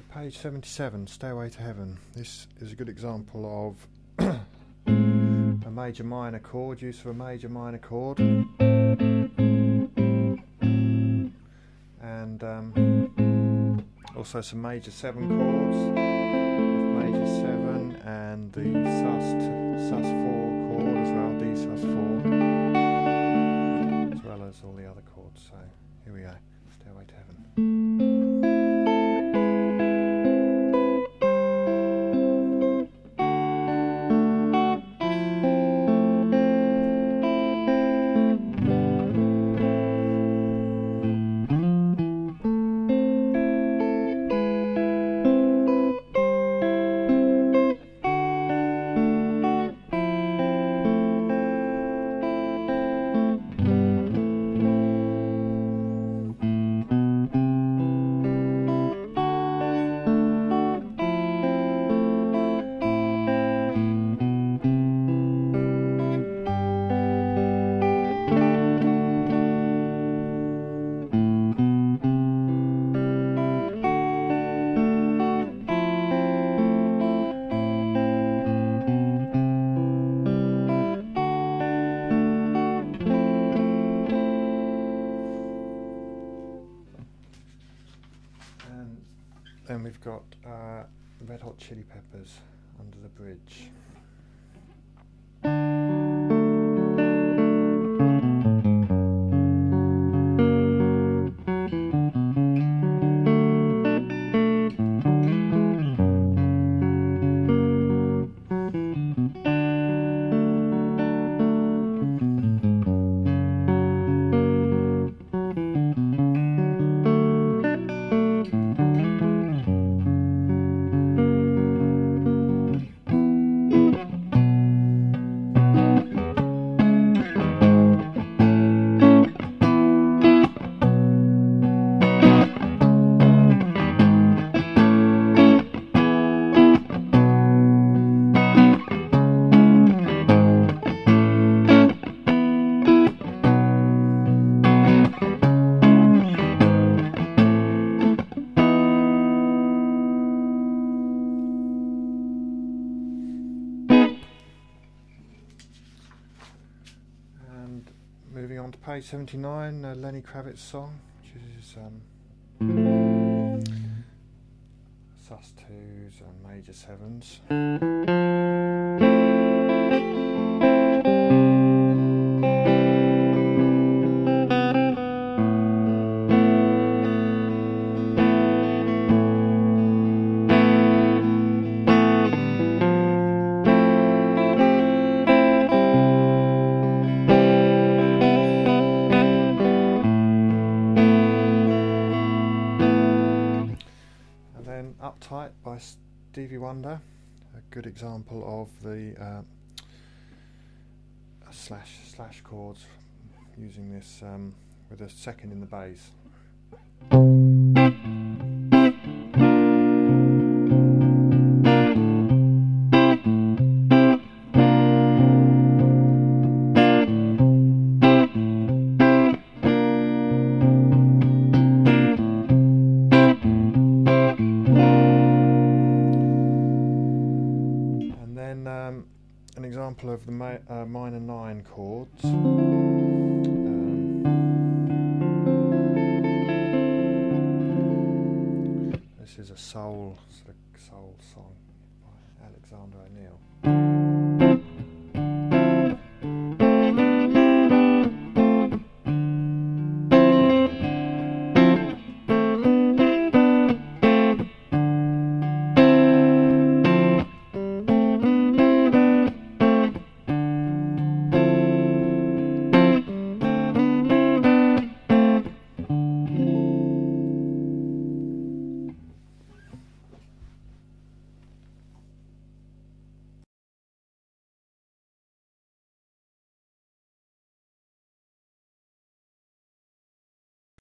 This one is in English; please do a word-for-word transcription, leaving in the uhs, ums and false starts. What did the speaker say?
Page seventy-seven, Stairway to Heaven. This is a good example of a major minor chord, use of a major minor chord, and um, also some major seven chords, major seven, and the sus sus four chord as well, D sus four, as well as all the other chords. So here we go, Stairway to Heaven. Then we've got uh, Red Hot Chili Peppers, Under the Bridge. Moving on to page seventy-nine, uh, Lenny Kravitz song, which is um, sus twos and major sevens. Uptight by Stevie Wonder, a good example of the uh, slash slash chords, using this um, with a second in the bass. Um, an example of the ma uh, minor nine chords. Um, this is a soul, soul song by Alexander O'Neill.